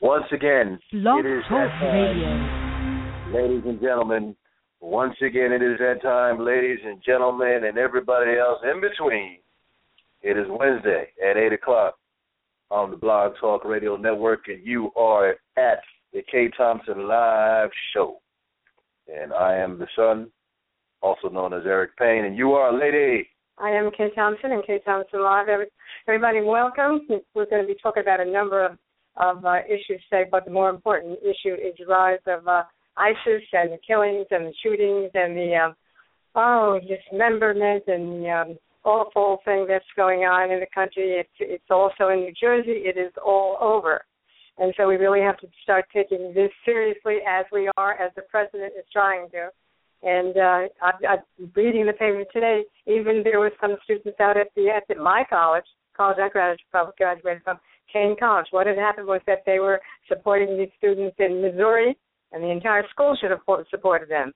Once again, Blog it is Talk that time, ladies and gentlemen. Once again, it is that time, ladies and gentlemen, and everybody else in between. It is Wednesday at 8 o'clock on the Blog Talk Radio Network, and you are at the K. Thompson Live Show. And I am the son, also known as Eric Payne, and you are a lady. I am Kay Thompson and Kay Thompson Live. Everybody, welcome. We're going to be talking about a number of issues today, but the more important issue is the rise of ISIS and the killings and the shootings and the dismemberment and the awful thing that's going on in the country. It's also in New Jersey. It is all over. And so we really have to start taking this seriously as the president is trying to. And I'm reading the paper today. Even there were some students out at my college I graduated from, Kane College. What had happened was that they were supporting these students in Missouri, and the entire school should have supported them.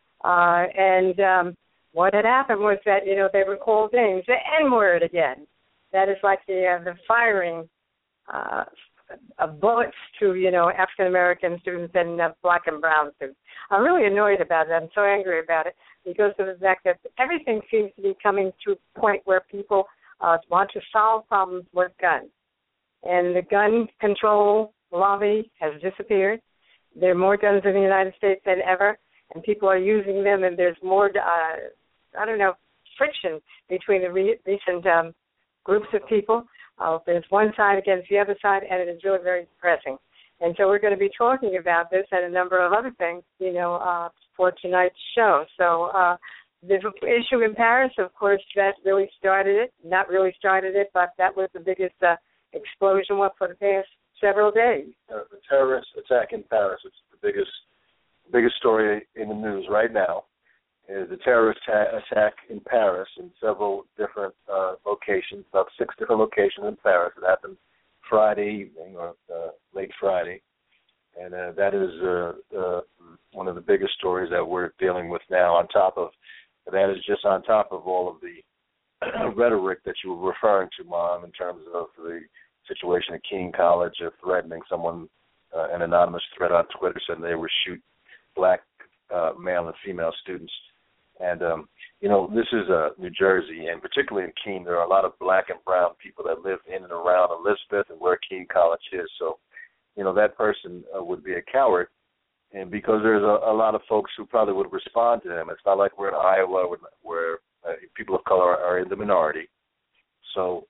What had happened was that they were called names, the N-word again. That is like the firing of bullets to African American students and black and brown students. I'm really annoyed about it. I'm so angry about it because of the fact that everything seems to be coming to a point where people want to solve problems with guns. And the gun control lobby has disappeared. There are more guns in the United States than ever, and people are using them, and there's more, friction between the recent groups of people. There's one side against the other side, and it is really very depressing. And so we're going to be talking about this and a number of other things, for tonight's show. So the issue in Paris, of course, that really started it. Not really started it, but that was the biggest explosion for the past several days. The terrorist attack in Paris. It's the biggest story in the news right now. Is the terrorist attack in Paris in several different locations, about 6 different locations in Paris. It happened Friday evening or late Friday, and that is one of the biggest stories that we're dealing with now. On top of all of the rhetoric that you were referring to, Mom, in terms of the situation at King College of threatening someone, an anonymous threat on Twitter saying they would shoot black male and female students. And, this is New Jersey, and particularly in Keene, there are a lot of black and brown people that live in and around Elizabeth and where Keene College is. So, that person would be a coward, and because there's a lot of folks who probably would respond to him. It's not like we're in Iowa where people of color are in the minority. So,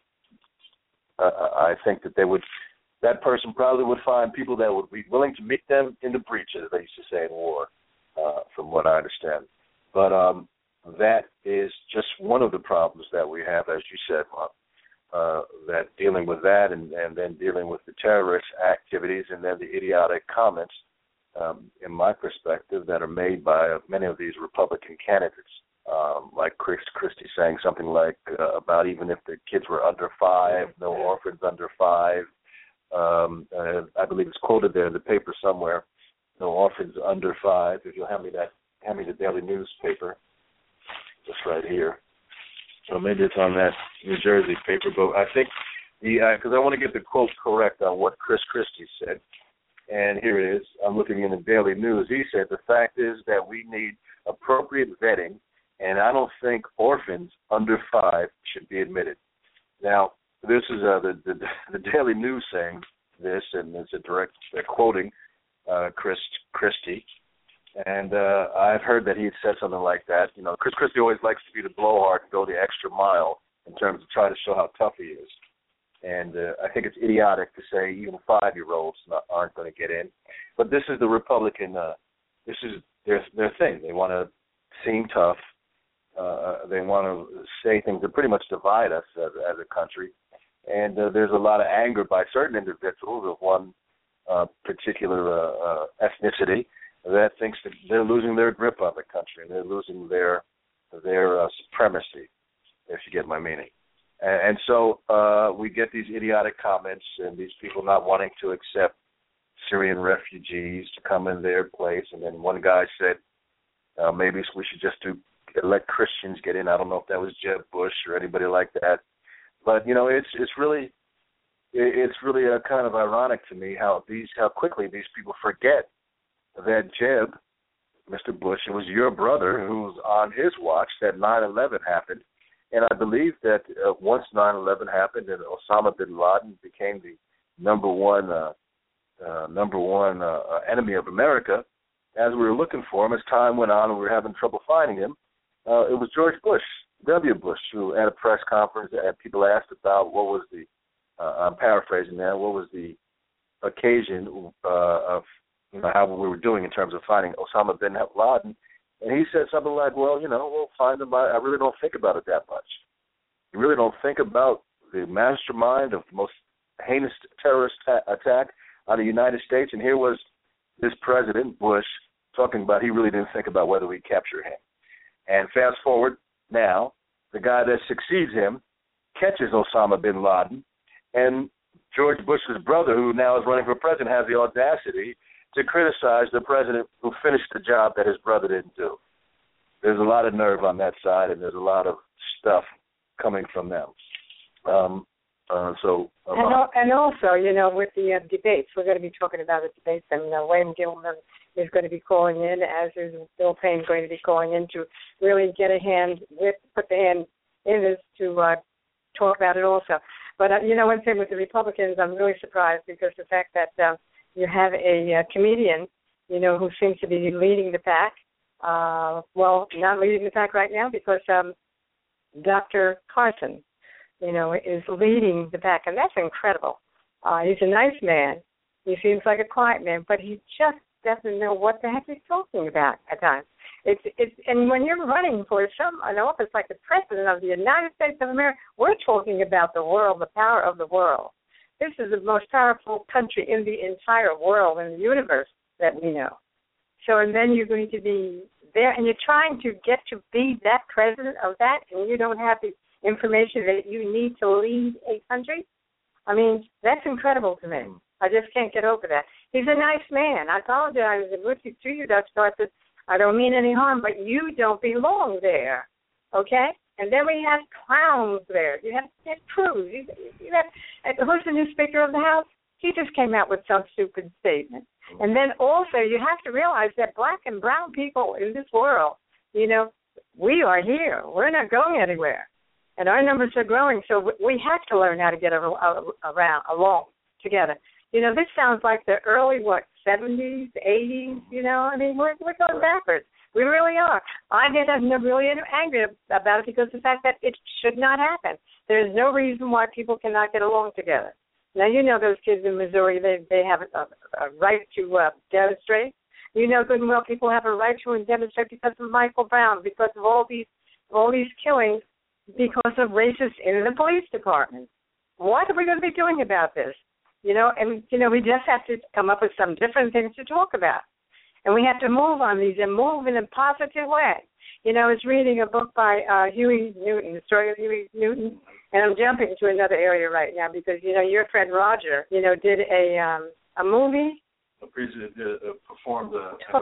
I think that person probably would find people that would be willing to meet them in the breach, as they used to say in war, from what I understand. But that is just one of the problems that we have, as you said, Mom, that dealing with that and then dealing with the terrorist activities and then the idiotic comments, in my perspective, that are made by many of these Republican candidates, like Chris Christie saying something like about even if the kids were under 5, no orphans under 5. I believe it's quoted there in the paper somewhere, no orphans under 5. If you'll hand me the Daily Newspaper, just right here. So maybe it's on that New Jersey paper, but I think because I want to get the quote correct on what Chris Christie said, and here it is. I'm looking in the Daily News. He said, the fact is that we need appropriate vetting, and I don't think orphans under 5 should be admitted. Now, this is the Daily News saying this, and it's they're quoting Chris Christie. And I've heard that he had said something like that. Chris Christie always likes to be the blowhard and go the extra mile in terms of trying to show how tough he is. And I think it's idiotic to say even 5-year-olds aren't going to get in. But this is the Republican, this is their thing. They want to seem tough. They want to say things that pretty much divide us as a country. And there's a lot of anger by certain individuals of one particular ethnicity that thinks that they're losing their grip on the country. They're losing their supremacy, if you get my meaning. And so we get these idiotic comments and these people not wanting to accept Syrian refugees to come in their place. And then one guy said, maybe we should just let Christians get in. I don't know if that was Jeb Bush or anybody like that. But, it's really it's really kind of ironic to me how quickly these people forget that Jeb, Mr. Bush, it was your brother who was on his watch that 9/11 happened. And I believe that once 9/11 happened and Osama bin Laden became the number one enemy of America, as we were looking for him, as time went on and we were having trouble finding him, it was George Bush, W. Bush, who at a press conference, and people asked about what was the, I'm paraphrasing now, what was the occasion of how we were doing in terms of finding Osama bin Laden. And he said something like, well, we'll find him. I really don't think about it that much. You really don't think about the mastermind of the most heinous terrorist attack on the United States. And here was this President Bush talking about he really didn't think about whether we capture him. And fast forward now, the guy that succeeds him catches Osama bin Laden, and George Bush's brother, who now is running for president, has the audacity to criticize the president who finished the job that his brother didn't do. There's a lot of nerve on that side, and there's a lot of stuff coming from them. And also, with the debates, we're going to be talking about the debates, and Wayne Gilman is going to be calling in, as is Bill Payne going to be calling in to really get put the hand in this to talk about it also. But, one thing with the Republicans, I'm really surprised because the fact that you have a comedian, who seems to be leading the pack. Not leading the pack right now because Dr. Carson, is leading the pack, and that's incredible. He's a nice man. He seems like a quiet man, but he just doesn't know what the heck he's talking about at times. And when you're running for an office like the President of the United States of America, we're talking about the world, the power of the world. This is the most powerful country in the entire world, in the universe that we know. So, and then you're going to be there, and you're trying to get to be that president of that, and you don't have the information that you need to lead a country? I mean, that's incredible to me. I just can't get over that. He's a nice man. I apologize to you, Dr. Carson. I don't mean any harm, but you don't belong there, okay? And then we have clowns there. You have Ted Cruz. Who's the new Speaker of the House? He just came out with some stupid statement. And then also you have to realize that black and brown people in this world, we are here. We're not going anywhere. And our numbers are growing, so we have to learn how to get along together. This sounds like the early, 70s, 80s, I mean, we're going backwards. We really are. I get really angry about it because of the fact that it should not happen. There's no reason why people cannot get along together. Now, those kids in Missouri, they have a right to demonstrate. Good and well, people have a right to demonstrate because of Michael Brown, because of all these killings, because of racists in the police department. What are we going to be doing about this? We just have to come up with some different things to talk about. And we have to move on these and move in a positive way. I was reading a book by Huey Newton, the story of Huey Newton, and I'm jumping to another area right now because, your friend Roger, did a movie. Performed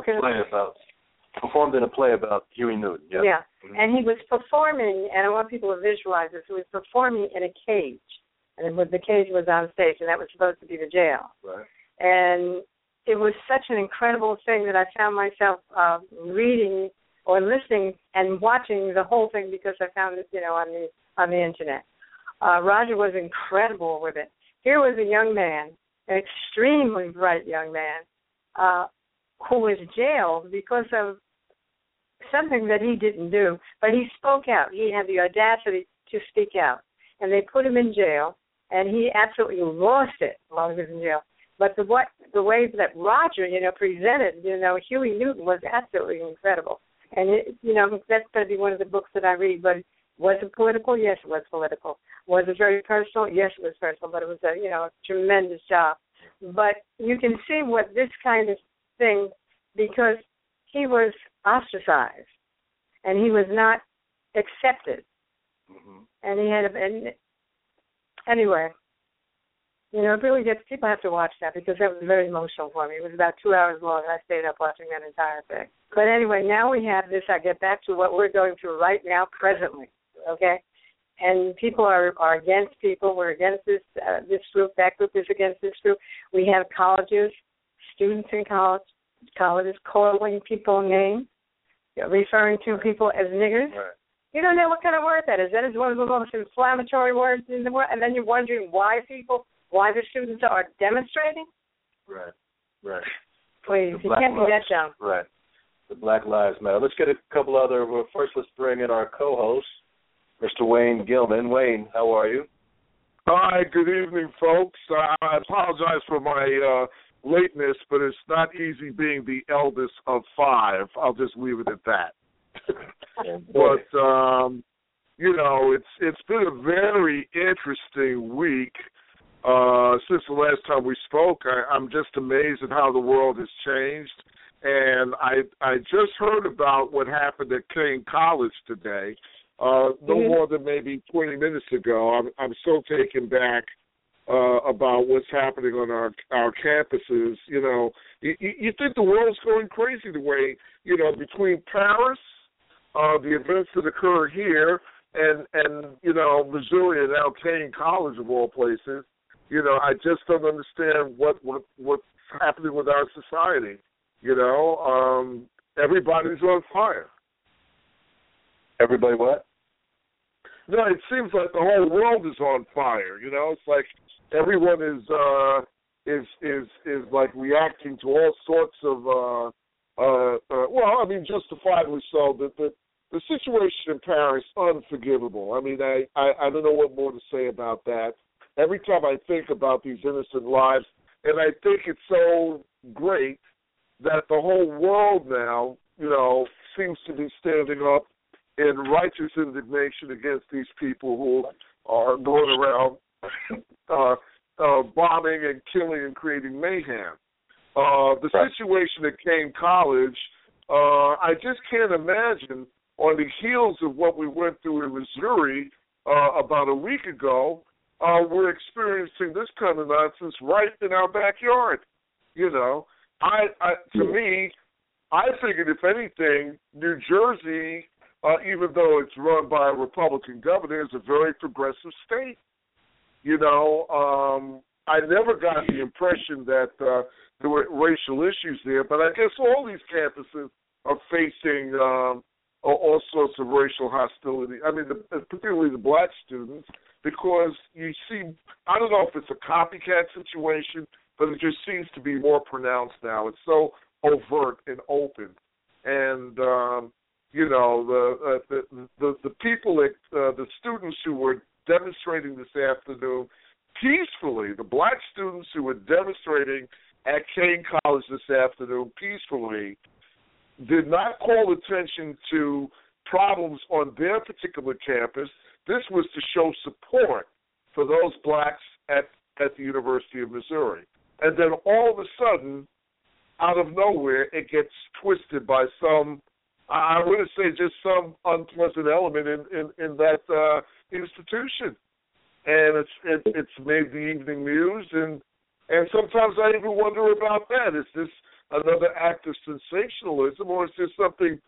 in a play about Huey Newton. Yeah. Yeah, and he was performing, and I want people to visualize this. He was performing in a cage, and the cage was on stage, and that was supposed to be the jail. Right. And it was such an incredible thing that I found myself reading or listening and watching the whole thing because I found it, on the internet. Roger was incredible with it. Here was a young man, an extremely bright young man, who was jailed because of something that he didn't do, but he spoke out. He had the audacity to speak out, and they put him in jail, and he absolutely lost it while he was in jail. But the way that Roger, presented, Huey Newton was absolutely incredible. And, that's going to be one of the books that I read. But was it political? Yes, it was political. Was it very personal? Yes, it was personal. But it was a tremendous job. But you can see what this kind of thing, because he was ostracized and he was not accepted. Mm-hmm. And he had anyway. It really gets, people have to watch that because that was very emotional for me. It was about 2 hours long, and I stayed up watching that entire thing. But anyway, now we have this. I get back to what we're going through right now, presently, okay? and people are against people. We're against this group. That group is against this group. We have colleges, students in colleges calling people names, referring to people as niggers. Right. You don't know what kind of word that is. That is one of the most inflammatory words in the world. And then you're wondering why the students are demonstrating? Right. Please, you can't be that dumb. Right. The Black Lives Matter. Let's get a couple other. Well, first, let's bring in our co-host, Mr. Wayne Gilman. Wayne, how are you? Hi, good evening, folks. I apologize for my lateness, but it's not easy being the eldest of five. I'll just leave it at that. But, it's been a very interesting week since the last time we spoke. I'm just amazed at how the world has changed. And I just heard about what happened at Kane College today, no more than maybe 20 minutes ago. I'm so taken back about what's happening on our campuses. You think the world's going crazy the way, between Paris, the events that occur here, and Missouri and now Kane College of all places. I just don't understand what's happening with our society. Everybody's on fire. Everybody what? No, it seems like the whole world is on fire. It's like everyone is like reacting to all sorts of justifiably so. The situation in Paris, unforgivable. I mean, I don't know what more to say about that. Every time I think about these innocent lives, and I think it's so great that the whole world now, seems to be standing up in righteous indignation against these people who are going around bombing and killing and creating mayhem. The situation at Kane College, I just can't imagine on the heels of what we went through in Missouri about a week ago, we're experiencing this kind of nonsense right in our backyard. To me, I figured if anything, New Jersey, even though it's run by a Republican governor, is a very progressive state. I never got the impression that there were racial issues there, but I guess all these campuses are facing all sorts of racial hostility. I mean, particularly the black students, because you see, I don't know if it's a copycat situation, but it just seems to be more pronounced now. It's so overt and open, and the people, the students who were demonstrating this afternoon peacefully, the black students who were demonstrating at Kane College this afternoon peacefully, did not call attention to problems on their particular campus. This was to show support for those blacks at the University of Missouri. And then all of a sudden, out of nowhere, it gets twisted by some, I wouldn't say just some unpleasant element in that institution. And it's made the evening news, and sometimes I even wonder about that. Is this another act of sensationalism, or is this something,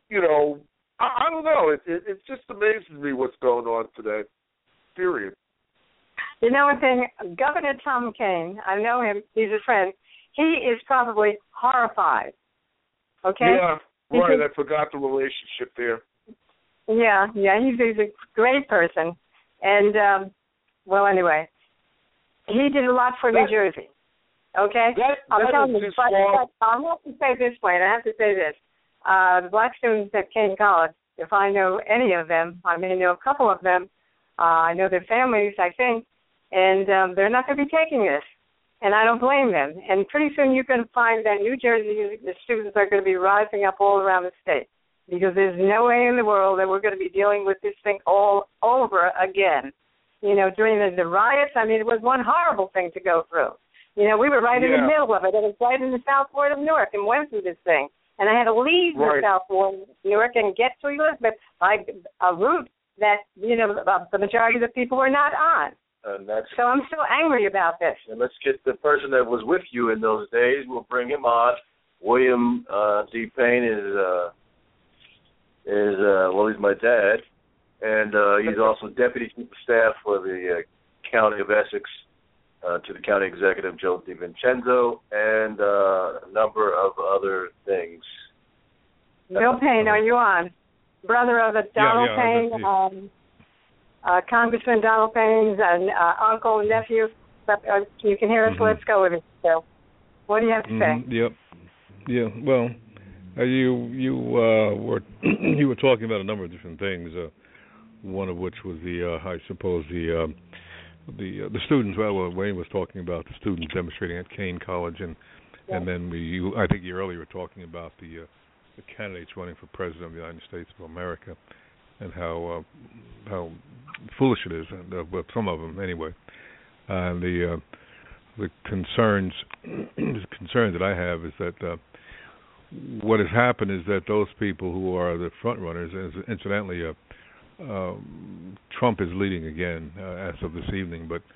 I don't know. It just amazes me what's going on today, period. One thing, Governor Tom Kean, I know him, he's a friend, he is probably horrified, okay? Yeah, right, I forgot the relationship there. Yeah, he's a great person. And, anyway, he did a lot for New Jersey, okay? I have to say this point, I have to say this. The black students at Kane College, if I know any of them, I may know a couple of them, I know their families, I think, and they're not going to be taking this, and I don't blame them. And pretty soon you can find that New Jersey, the students are going to be rising up all around the state, because there's no way in the world that we're going to be dealing with this thing all over again. During the riots, I mean, it was one horrible thing to go through. We were right in the middle of it. It was right in the South Ward of Newark and went through this thing. And I had to leave the South Ward of Newark and get to Elizabeth by a route that, the majority of the people were not on. So I'm still angry about this. And let's get the person that was with you in those days. We'll bring him on. William D. Payne is he's my dad. and he's also Deputy Chief of Staff for the County of Essex to the County Executive, Joe DiVincenzo, and a number of other things. Bill Payne, are you on? Brother of Donald Payne, Congressman Donald Payne, and uncle and nephew. You can hear us. Let's go with it, Bill. What do you have to say? Yep. Yeah. Well, you were you were talking about a number of different things. One of which was I suppose the students. Well, Wayne was talking about the students demonstrating at Kane College, and then I think you earlier were talking about the candidates running for president of the United States of America, and how foolish it is, well, some of them anyway. The concerns that I have is that what has happened is that those people who are the front runners, incidentally, Trump is leading again as of this evening, but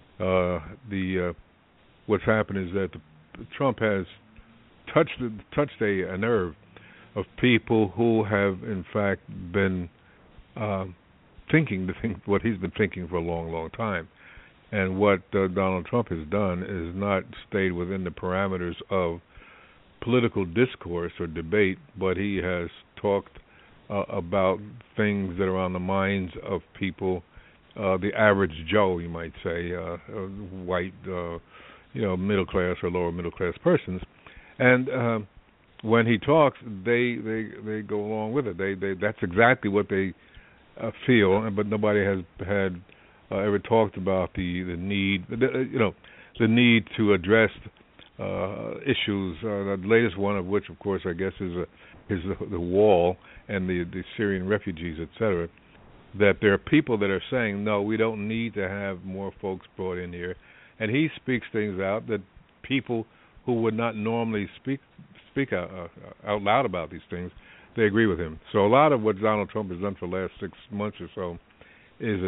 what's happened is that Trump has touched a nerve of people who have in fact been thinking what he's been thinking for a long, long time. And what Donald Trump has done is not stayed within the parameters of political discourse or debate, but he has talked about things that are on the minds of people, the average Joe, you might say, white, middle class or lower middle class persons, and when he talks, they go along with it. They that's exactly what they feel, but nobody has had ever talked about the need, the need to address issues. The latest one of which, of course, I guess is the wall and the Syrian refugees, etc. That there are people that are saying, no, we don't need to have more folks brought in here, and he speaks things out that people who would not normally speak out loud about these things, they agree with him. So a lot of what Donald Trump has done for the last 6 months or so is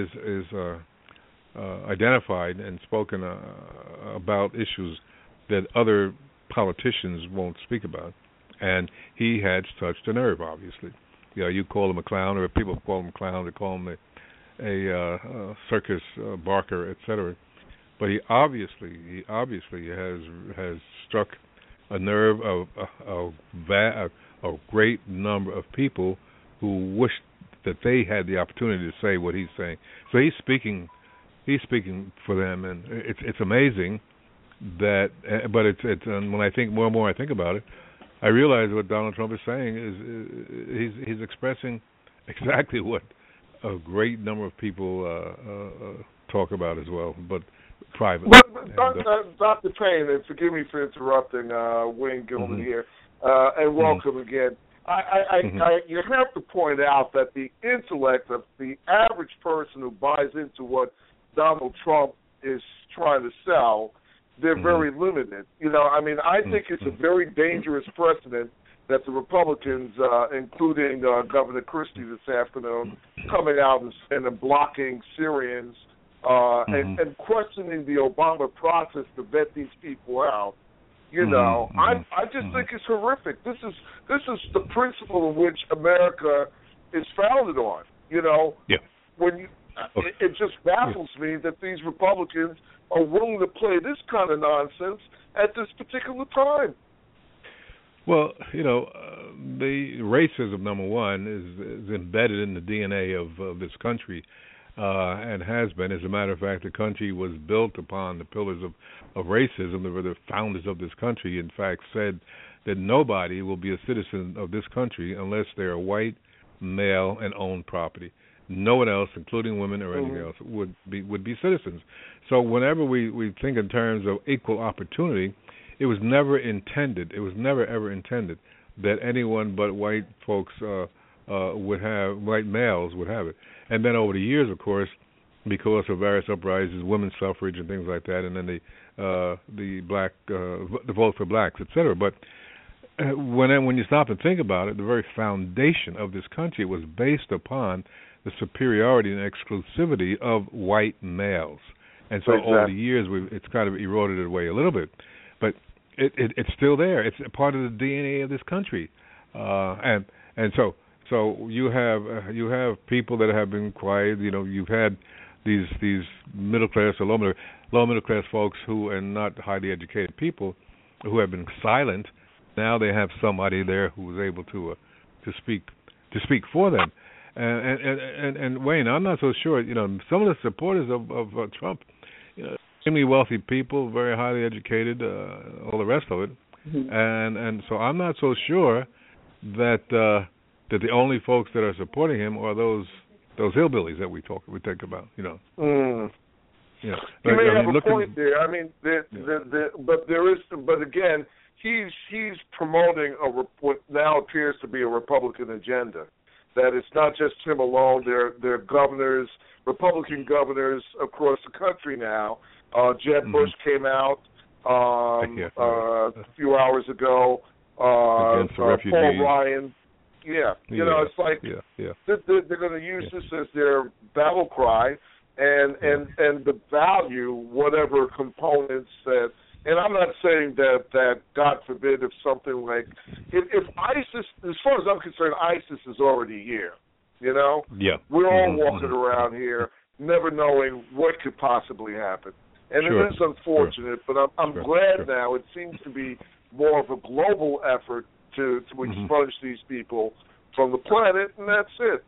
identified and spoken about issues that other politicians won't speak about, and he has touched a nerve. Obviously, you call him a clown, or people call him a clown, they call him a circus barker, etc. But he obviously has struck a nerve of a great number of people who wish that they had the opportunity to say what he's saying. So he's speaking for them, and it's amazing that. But it's when I think more and more I think about it, I realize what Donald Trump is saying is he's expressing exactly what a great number of people talk about as well, but privately. Dr. Payne, and forgive me for interrupting, Wayne Gilman here, and welcome again. You have to point out that the intellect of the average person who buys into what Donald Trump is trying to sell, they're very limited. I think it's a very dangerous precedent that the Republicans, including Governor Christie this afternoon, coming out and blocking Syrians and questioning the Obama process to vet these people out. I just think it's horrific. This is the principle in which America is founded on. When it just baffles me that these Republicans are willing to play this kind of nonsense at this particular time. Well, the racism, number one, is embedded in the DNA of this country. And has been. As a matter of fact, the country was built upon the pillars of racism. The founders of this country, in fact, said that nobody will be a citizen of this country unless they are white, male, and own property. No one else, including women or anything else, would be citizens. So whenever we think in terms of equal opportunity, it was never intended. It was never ever intended that anyone but white folks white males would have it. And then over the years, of course, because of various uprisings, women's suffrage and things like that, and then the vote for blacks, etc. But when you stop and think about it, the very foundation of this country was based upon the superiority and exclusivity of white males. And so over the years, it's kind of eroded away a little bit, but it's still there. It's a part of the DNA of this country, and So you have people that have been quiet. You've had these middle class or low middle class folks who are not highly educated people who have been silent. Now they have somebody there who is able to speak for them. And Wayne, I'm not so sure. Some of the supporters of Trump, extremely wealthy people, very highly educated, all the rest of it, and so I'm not so sure that the only folks that are supporting him are those hillbillies that we think about. You may have a point there. I mean, but again, he's promoting what now appears to be a Republican agenda. That it's not just him alone. There are governors, Republican governors across the country now. Jeb Bush came out a few hours ago. Against the refugees. Paul Ryan. It's like they're going to use this as their battle cry, and the value, whatever components that. And I'm not saying that God forbid, if something like if ISIS, as far as I'm concerned, ISIS is already here. We're all walking around here, never knowing what could possibly happen, and it is unfortunate. But I'm glad now. It seems to be more of a global effort to expunge these people from the planet, and that's it.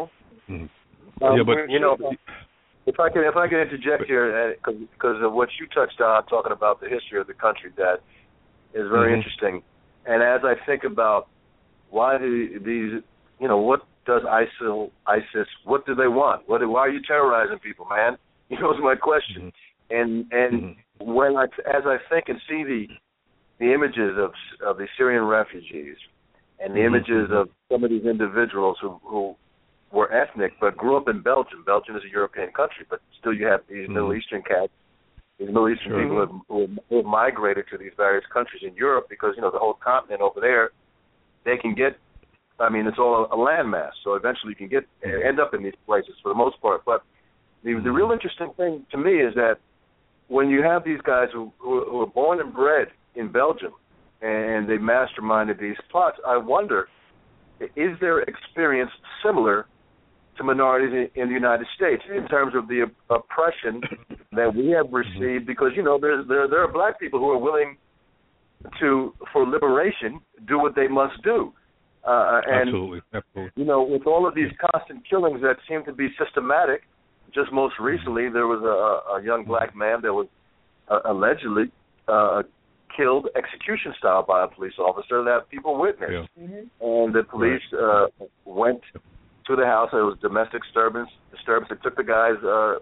If I can interject here, because of what you touched on, talking about the history of the country, that is very interesting. And as I think about why these, what does ISIS, what do they want? Why are you terrorizing people, man? Is my question. And when as I think and see the images of the Syrian refugees and the images of some of these individuals who were ethnic but grew up in Belgium. Belgium is a European country, but still you have these Middle Eastern cats, these Middle Eastern people who have migrated to these various countries in Europe because, the whole continent over there, they can get, it's all a landmass, so eventually you can end up in these places for the most part. But the real interesting thing to me is that when you have these guys who are born and bred in Belgium and they masterminded these plots, I wonder, is their experience similar to minorities in the United States in terms of the oppression that we have received? Because there are black people who are willing to, for liberation, do what they must do. Absolutely. With all of these constant killings that seem to be systematic. Just most recently, there was a young black man that was allegedly killed execution style by a police officer that people witnessed, and the police went to the house. There was domestic disturbance. They took the guy's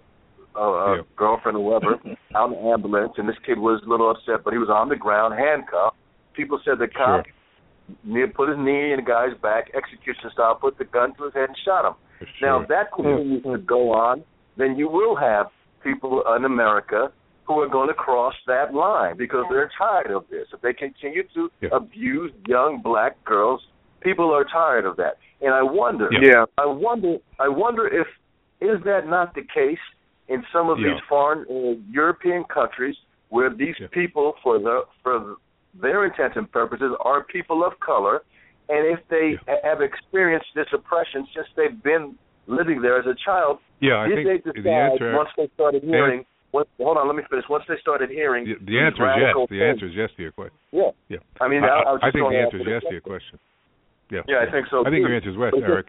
girlfriend or whoever out in an ambulance, and this kid was a little upset, but he was on the ground, handcuffed. People said the cop put his knee in the guy's back, execution style, put the gun to his head and shot him. Now, if that continues to go on, then you will have people in America who are going to cross that line because they're tired of this. If they continue to abuse young black girls, people are tired of that. And I wonder, I wonder if is that not the case in some of these foreign European countries where these people, for their intents and purposes, are people of color, and if they have experienced this oppression since they've been living there as a child, did they decide once they started hearing? Hold on, let me finish. Once they started hearing, the answer is yes. The answer is yes to your question. Yeah. I think the answer is yes to your question. Yeah, I think so. I think your answer is yes, Eric.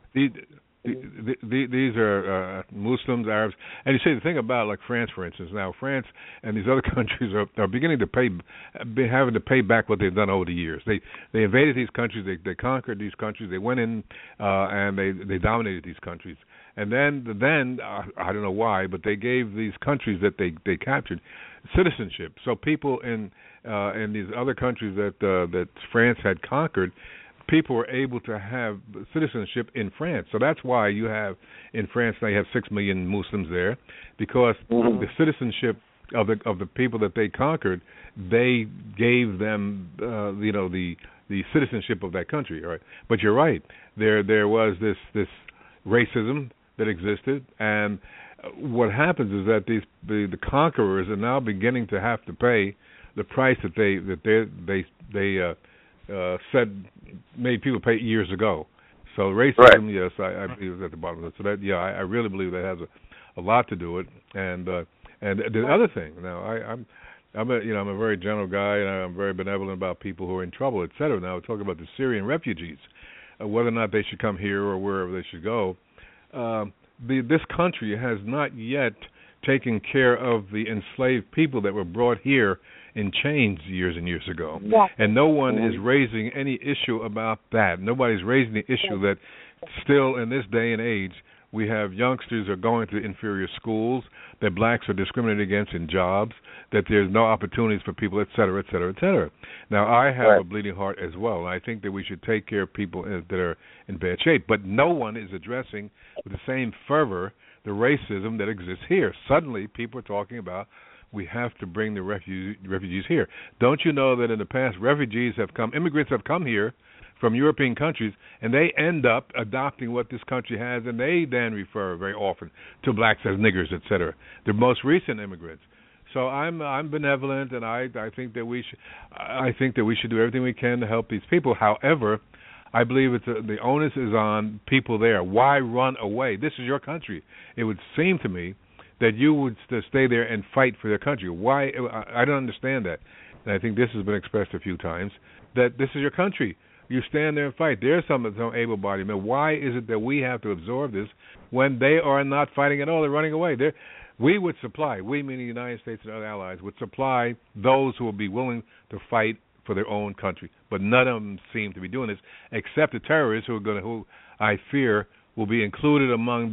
These are Muslims, Arabs, and you see the thing about like France, for instance. Now France and these other countries are beginning to having to pay back what they've done over the years. They invaded these countries, they conquered these countries, they went in and they dominated these countries, and then I don't know why, but they gave these countries that they captured citizenship. So people in these other countries that France had conquered, people were able to have citizenship in France. So that's why you have in France now you have 6 million Muslims there, because the citizenship of the people that they conquered, they gave them the citizenship of that country, right? But you're right. There was this racism that existed, and what happens is that the conquerors are now beginning to have to pay the price that they said made people pay years ago. So racism, yes, I believe is at the bottom of it. So that, yeah, I really believe that has a lot to do with it. And the other thing, now I'm a very general guy, and I'm very benevolent about people who are in trouble, et cetera. Now we're talking about the Syrian refugees, whether or not they should come here or wherever they should go. This country has not yet taken care of the enslaved people that were brought here in chains years and years ago. Yeah. And no one is raising any issue about that. Nobody's raising the issue that still in this day and age we have youngsters who are going to inferior schools, that blacks are discriminated against in jobs, that there's no opportunities for people, et cetera, et cetera, et cetera. Now, I have a bleeding heart as well, and I think that we should take care of people that are in bad shape. But no one is addressing with the same fervor the racism that exists here. Suddenly, people are talking about we have to bring the refugees here. Don't you know that in the past, immigrants have come here from European countries, and they end up adopting what this country has, and they then refer very often to blacks as niggers, et cetera. The most recent immigrants. So I'm benevolent, and I think that we should do everything we can to help these people. However, I believe the onus is on people there. Why run away? This is your country. It would seem to me that you would stay there and fight for their country. Why? I don't understand that. And I think this has been expressed a few times, that this is your country. You stand there and fight. There's some able-bodied men. Why is it that we have to absorb this when they are not fighting at all? They're running away. We would supply, we meaning the United States and other allies, would supply those who will be willing to fight for their own country. But none of them seem to be doing this, except the terrorists who I fear will be included among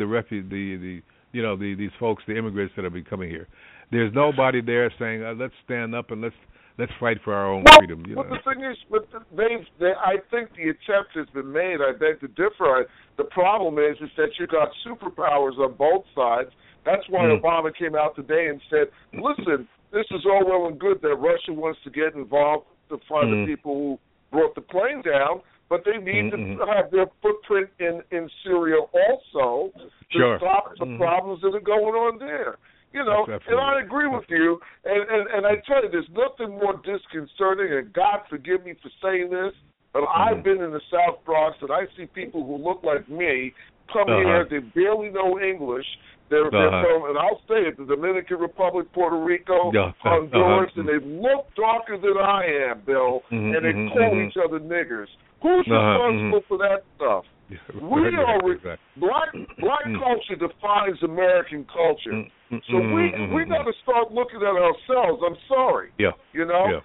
these folks, the immigrants that will be coming here. There's nobody there saying, let's stand up and let's fight for our own freedom. But the thing is, I think the attempt has been made. I beg to differ. The problem is that you got superpowers on both sides. That's why Obama came out today and said, listen, this is all well and good that Russia wants to get involved to find the people who brought the plane down, but they need to have their footprint in Syria also to stop the problems that are going on there. You know, and I agree with you, and I tell you, there's nothing more disconcerting, and God forgive me for saying this, but I've been in the South Bronx, and I see people who look like me come here, they barely know English, they're from, and I'll say it, the Dominican Republic, Puerto Rico, Honduras, and they look darker than I am, Bill, and they call each other niggers. Who's responsible for that stuff? We are black culture defines American culture, so we got to start looking at ourselves. I'm sorry, you know.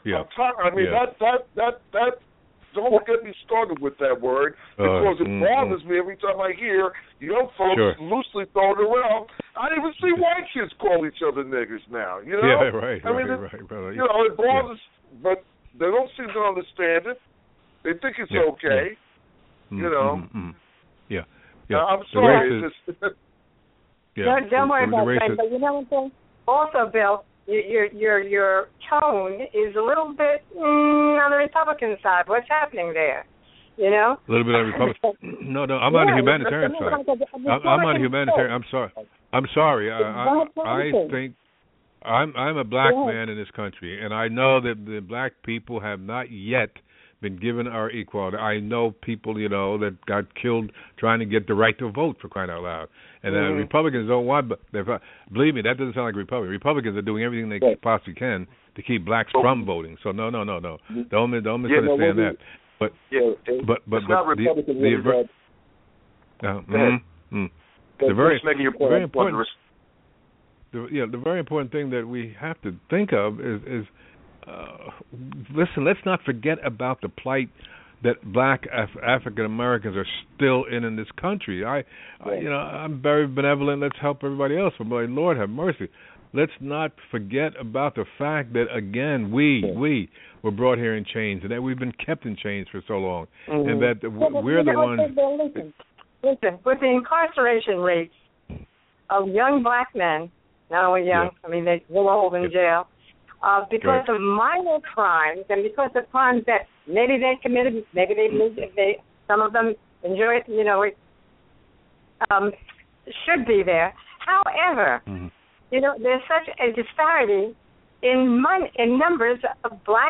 That don't get me started with that word because it bothers me every time I hear young folks loosely thrown around. I even see white kids call each other niggers now. You know, right. You know, it bothers, but they don't seem to understand it. They think it's okay. You know. I'm sorry. Don't worry about that. But you know what I'm saying? Also, Bill, your tone is a little bit on the Republican side. What's happening there? You know? A little bit on the Republican. No, I'm on the humanitarian side. I'm on the humanitarian. I'm sorry. I think I'm a black man in this country, and I know that the black people have not yet been given our equality. I know people, you know, that got killed trying to get the right to vote, for crying out loud. And Republicans don't want, but believe me, that doesn't sound like Republicans. Republicans are doing everything they possibly can to keep blacks from voting. So no. Don't misunderstand that. But it's not Republicans. The very important. The very important thing that we have to think of is listen, let's not forget about the plight that black African Americans are still in this country. I'm very benevolent. Let's help everybody else. But my Lord have mercy. Let's not forget about the fact that, again, we were brought here in chains, and that we've been kept in chains for so long, and that we're the ones. Listen, with the incarceration rates of young black men, not only young, I mean, they're old in jail, because of minor crimes and because of crimes that maybe they committed, maybe some of them enjoy it, you know, should be there. However, you know, there's such a disparity in numbers of black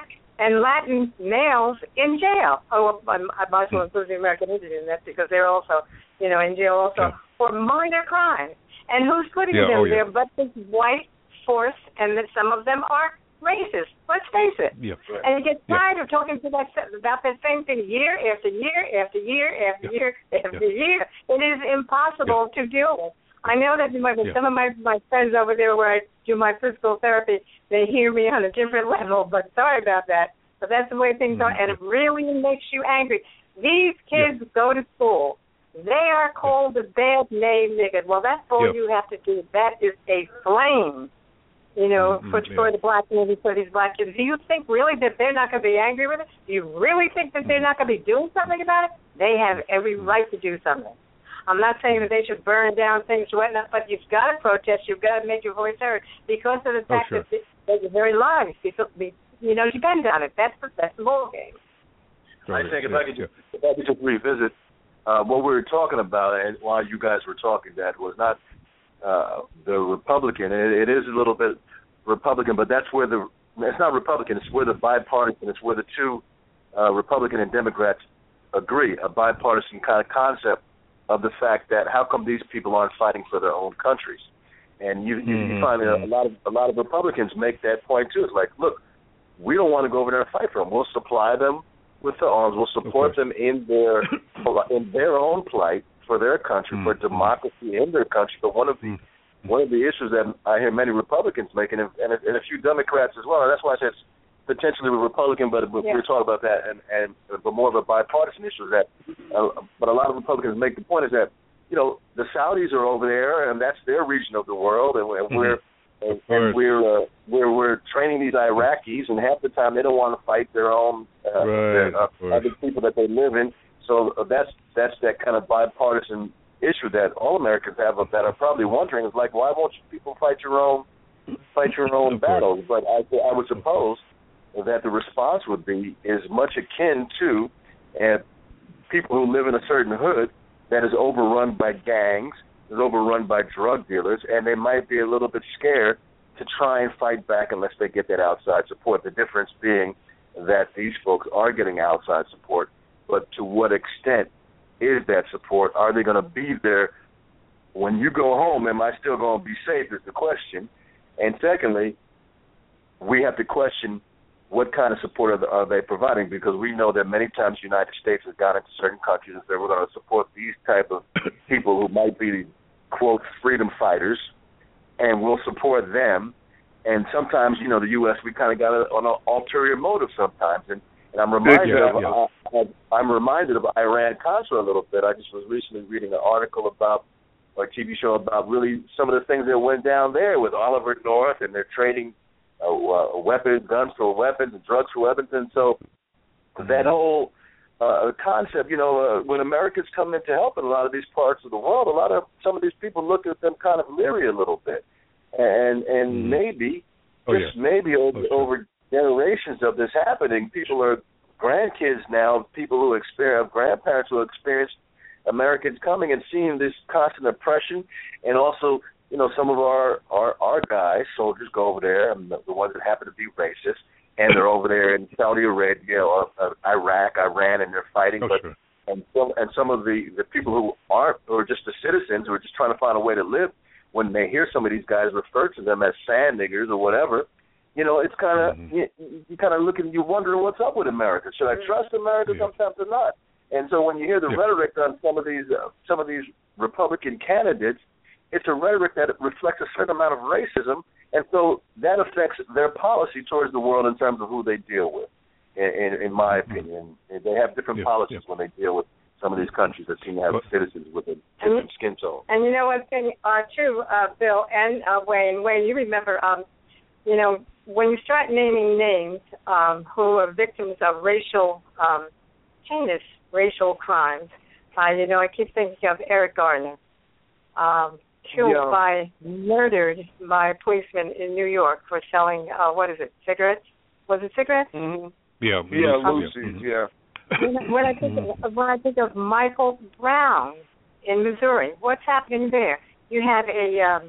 and Latin males in jail. Oh, well, I might as well include the American Indian in that because they're also, in jail also for minor crimes. And who's putting them there but this white force, and that some of them are racist. Let's face it. Yeah. And you get tired of talking about that same thing year after year after year after year after year. It is impossible to deal with. I know that some of my friends over there where I do my physical therapy, they hear me on a different level, but sorry about that. But that's the way things are, and it really makes you angry. These kids go to school. They are called a bad name, nigga. Well, that's all you have to do. That is a flame, for the black community, for these black kids. Do you think really that they're not going to be angry with it? Do you really think that they're not going to be doing something about it? They have every right to do something. I'm not saying that they should burn down things or whatnot, but you've got to protest. You've got to make your voice heard because of the fact that their very lives, depend on it. That's the ball game. I think if I could just revisit what we were talking about, and while you guys were talking, that was not the Republican. It is a little bit Republican, but that's where it's not Republican. It's where the bipartisan. It's where the two Republican and Democrats agree. A bipartisan kind of concept of the fact that how come these people aren't fighting for their own countries, and you find that a lot of Republicans make that point too. It's like, look, we don't want to go over there and fight for them. We'll supply them with the arms. We'll support them in their own plight for their country, for democracy in their country. But one of the issues that I hear many Republicans making, and a few Democrats as well, and that's why I said it's potentially a Republican, but we were talking about that, but more of a bipartisan issue. But a lot of Republicans make the point is that the Saudis are over there, and that's their region of the world, and we're training these Iraqis, and half the time they don't want to fight their own other people that they live in. So that's that kind of bipartisan issue that all Americans have that are probably wondering is like, why won't you people fight your own battles? But I would suppose that the response would be is much akin to people who live in a certain hood that is overrun by gangs, is overrun by drug dealers, and they might be a little bit scared to try and fight back unless they get that outside support. The difference being that these folks are getting outside support, but to what extent is that support? Are they going to be there when you go home? Am I still going to be safe is the question. And secondly, we have to question what kind of support are they providing, because we know that many times the United States has gone into certain countries and said we're going to support these type of people who might be, quote, freedom fighters, and we'll support them. And sometimes, the U.S., we kind of got an ulterior motive sometimes. And I'm reminded of Iran-Contra a little bit. I just was recently reading an article about, or a TV show about really some of the things that went down there with Oliver North, and they're trading weapons, guns for weapons, and drugs for weapons. And so that whole concept, when Americans come in to help in a lot of these parts of the world, some of these people look at them kind of leery a little bit. And maybe, maybe over generations of this happening, people are grandkids now, people who grandparents who experienced Americans coming and seeing this constant oppression, and also, some of our guys, soldiers, go over there, and the ones that happen to be racist, and they're over there in Saudi Arabia or Iraq, Iran, and they're fighting. And some of the people who are just the citizens who are just trying to find a way to live, when they hear some of these guys refer to them as sand niggers or whatever, it's kind of you kind of looking, you're wondering what's up with America. Should I trust America sometimes or not? And so when you hear the rhetoric on some of these Republican candidates, it's a rhetoric that reflects a certain amount of racism, and so that affects their policy towards the world in terms of who they deal with. In my opinion, they have different policies when they deal with some of these countries that seem to have citizens with a different skin tone. And you know what's true, Bill and Wayne. Wayne, you remember, when you start naming names who are victims of heinous racial crimes, I keep thinking of Eric Garner, murdered by a policeman in New York for selling, cigarettes? Was it cigarettes? Mm-hmm. Lucy's, When I think of Michael Brown in Missouri, what's happening there? You have a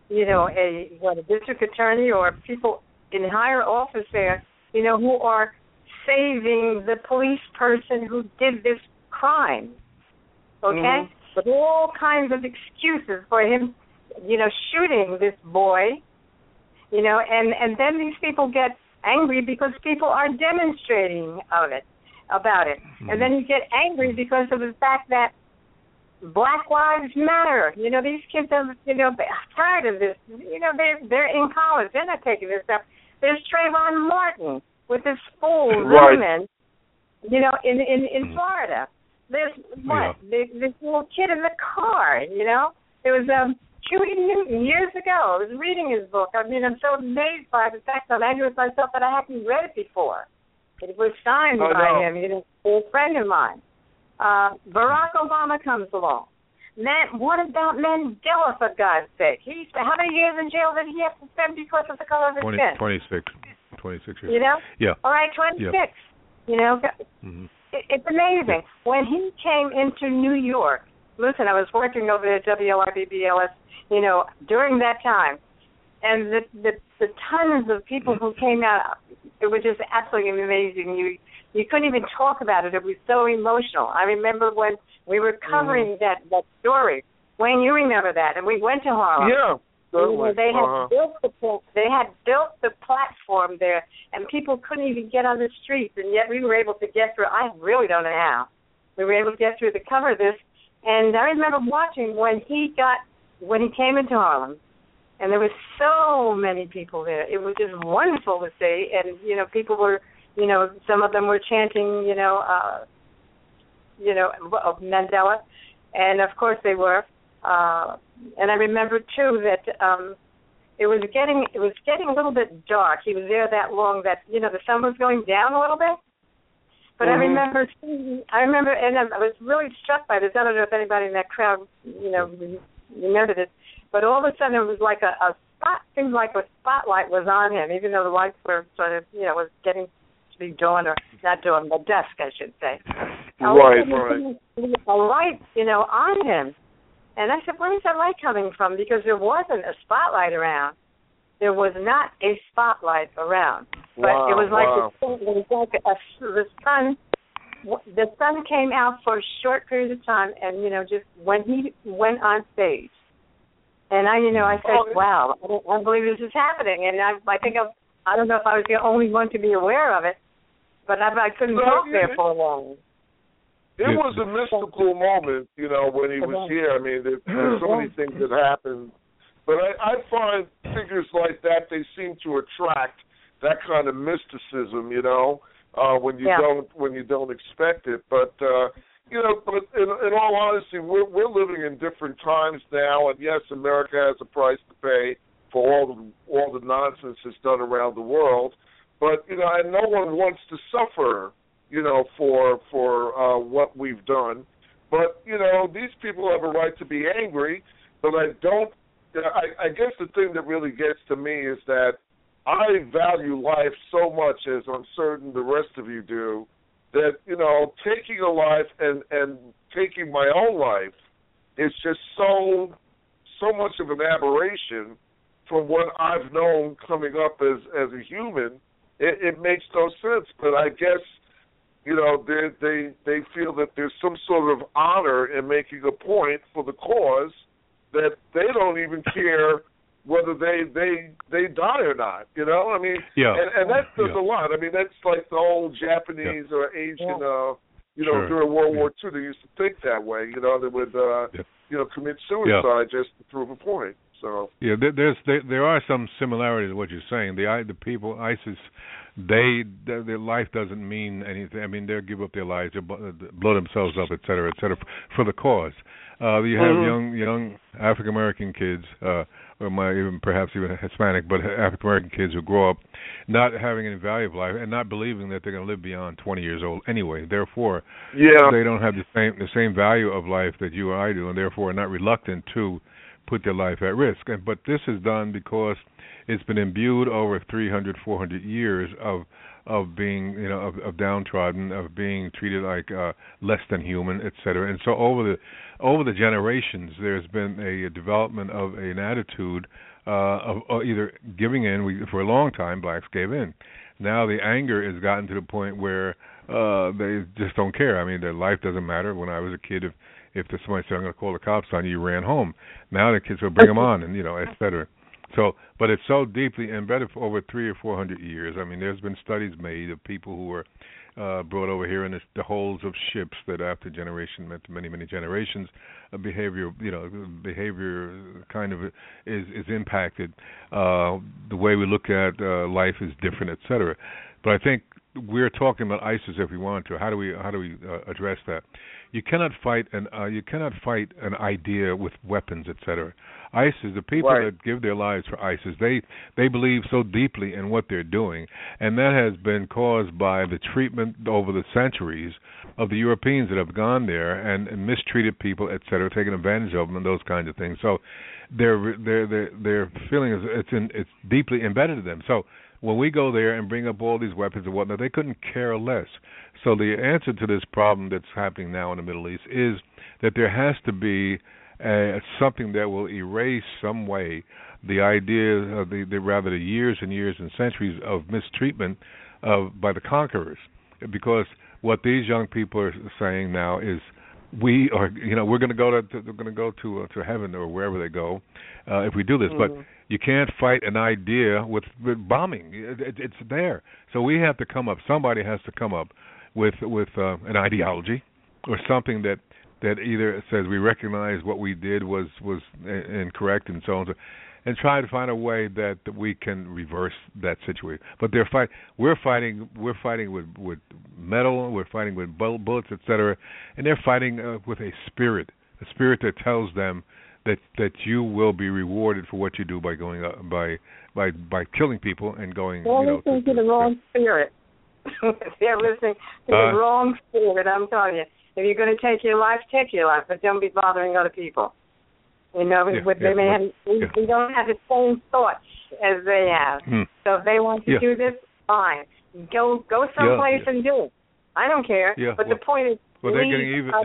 district attorney or people in higher office there, who are saving the police person who did this crime. Okay? With all kinds of excuses for him, shooting this boy, and then these people get angry because people are demonstrating about it. And then you get angry because of the fact that Black Lives Matter. These kids are, tired of this. They're in college. They're not taking this stuff. There's Trayvon Martin with this fool woman, in Florida. There's this little kid in the car, There was Huey Newton years ago. I was reading his book. I mean, I'm so amazed by the fact I'm angry with myself that I hadn't read it before. It was signed by him, a friend of mine. Barack Obama comes along. What about Mandela, for God's sake? How many years in jail did he have to spend because of the color of his skin? 26 years. Yeah. All right, 26. Yeah. It's amazing. When he came into New York, listen, I was working over there at WLRB-BLS, during that time, and the tons of people who came out, it was just absolutely amazing. You couldn't even talk about it. It was so emotional. I remember when we were covering that story. Wayne, you remember that, and we went to Harlem. Yeah. They had built the platform there, and people couldn't even get on the streets, and yet we were able to get through. I really don't know how. We were able to get through to cover this, and I remember watching when he came into Harlem, and there were so many people there. It was just wonderful to see, and people were, some of them were chanting, of Mandela, and of course they were. And I remember too that it was getting a little bit dark. He was there that long that the sun was going down a little bit. But I remember, and I was really struck by this. I don't know if anybody in that crowd, remembered it. But all of a sudden it was like a spot. Seemed like a spotlight was on him, even though the lights were sort of, was getting to be dawn or not dawn, but dusk, I should say. Right. A light, on him. And I said, where is that light coming from? Because there wasn't a spotlight around. There was not a spotlight around. But it was like the sun came out for a short period of time, and just when he went on stage, and I said, wow, I don't believe this is happening. And I don't know if I was the only one to be aware of it, but I couldn't talk there for long. It was a mystical moment, when he was here. I mean, there's so many things that happened. But I find figures like that, they seem to attract that kind of mysticism, when you don't expect it. But but in all honesty, we're living in different times now, and yes, America has a price to pay for all the nonsense that's done around the world. But and no one wants to suffer, for what we've done. But these people have a right to be angry. But I guess the thing that really gets to me is that I value life so much, as I'm certain the rest of you do, that, taking a life and taking my own life is just so much of an aberration from what I've known coming up as a human. It makes no sense. But I guess, they feel that there's some sort of honor in making a point for the cause, that they don't even care whether they die or not, I mean, and that does a lot. I mean, that's like the old Japanese or Asian, during World War II, they used to think that way, they would, commit suicide just to prove a point. So there are some similarities to what you're saying. The people, ISIS, their life doesn't mean anything. I mean, they'll give up their lives, they blow themselves up, et cetera, for the cause. You have young African American kids, or perhaps even Hispanic, but African American kids who grow up not having any value of life and not believing that they're going to live beyond 20 years old anyway. Therefore, they don't have the same value of life that you or I do, and therefore are not reluctant to put their life at risk. But this is done because it's been imbued over 300, 400 years of being, of downtrodden, of being treated like less than human, et cetera. And so over the generations, there's been a development of an attitude of either giving in. For a long time, blacks gave in. now the anger has gotten to the point where they just don't care. I mean, their life doesn't matter. When I was a kid, if somebody said, I'm going to call the cops on you, you ran home. Now the kids will bring them on, and, et cetera. So, but it's so deeply embedded for over 300 or 400 years. I mean, there's been studies made of people who were brought over here in the holds of ships that after generation, many generations, behavior kind of is impacted. The way we look at life is different, et cetera. But I think we're talking about ISIS if we want to. How do we address that? You cannot fight an idea with weapons, et cetera. ISIS, the people that give their lives for ISIS, they believe so deeply in what they're doing, and that has been caused by the treatment over the centuries of the Europeans that have gone there and mistreated people, et cetera, taken advantage of them and those kinds of things. So their feeling is it's deeply embedded in them. So when we go there and bring up all these weapons and whatnot, they couldn't care less. So the answer to this problem that's happening now in the Middle East is that there has to be something that will erase some way the idea of the years and years and centuries of mistreatment by the conquerors. Because what these young people are saying now is, we're going to go to heaven or wherever they go if we do this. But you can't fight an idea with bombing. It's there. So we have to come up. Somebody has to come up with an ideology or something that either says we recognize what we did was incorrect and so on, and try to find a way that we can reverse that situation. But we're fighting with metal, we're fighting with bullets, etc., and they're fighting with a spirit that tells them that you will be rewarded for what you do by going by killing people and going. They're listening to the wrong spirit. They're listening to the wrong spirit. I'm telling you. If you're going to take your life, but don't be bothering other people. They don't have the same thoughts as they have. So if they want to do this, fine. Go someplace and do it. I don't care. But the point is, they're getting even.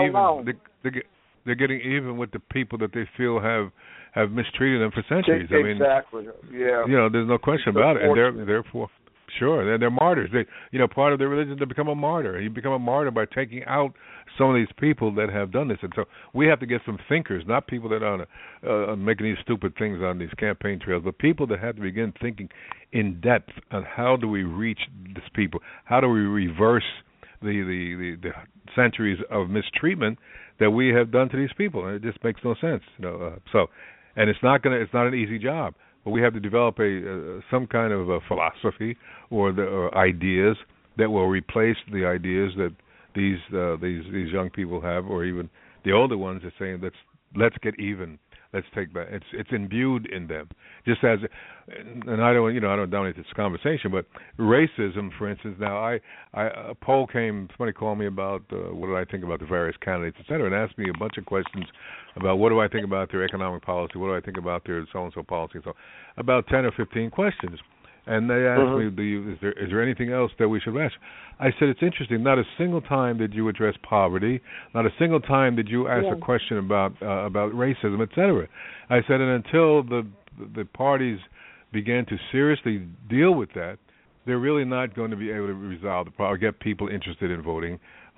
They're getting even with the people that they feel have mistreated them for centuries. Exactly. There's no question about it, and therefore. Sure, they're martyrs. Part of their religion to become a martyr. You become a martyr by taking out some of these people that have done this. And so we have to get some thinkers, not people that are making these stupid things on these campaign trails, but people that have to begin thinking in depth on how do we reach these people, how do we reverse the centuries of mistreatment that we have done to these people. And it just makes no sense. And it's not an easy job. But we have to develop some kind of a philosophy or ideas that will replace the ideas that these young people have, or even the older ones are saying, let's get even, let's take back. It's imbued in them. Just as, and I don't dominate this conversation, but racism, for instance. Now, a poll came. Somebody called me about what did I think about the various candidates, et cetera, and asked me a bunch of questions about what do I think about their economic policy, what do I think about their so-and-so policy, so about 10 or 15 questions. And they asked me, is there anything else that we should ask? I said, it's interesting. Not a single time did you address poverty. Not a single time did you ask a question about racism, et cetera. I said, and until the parties began to seriously deal with that, they're really not going to be able to resolve the problem, or get people interested in voting.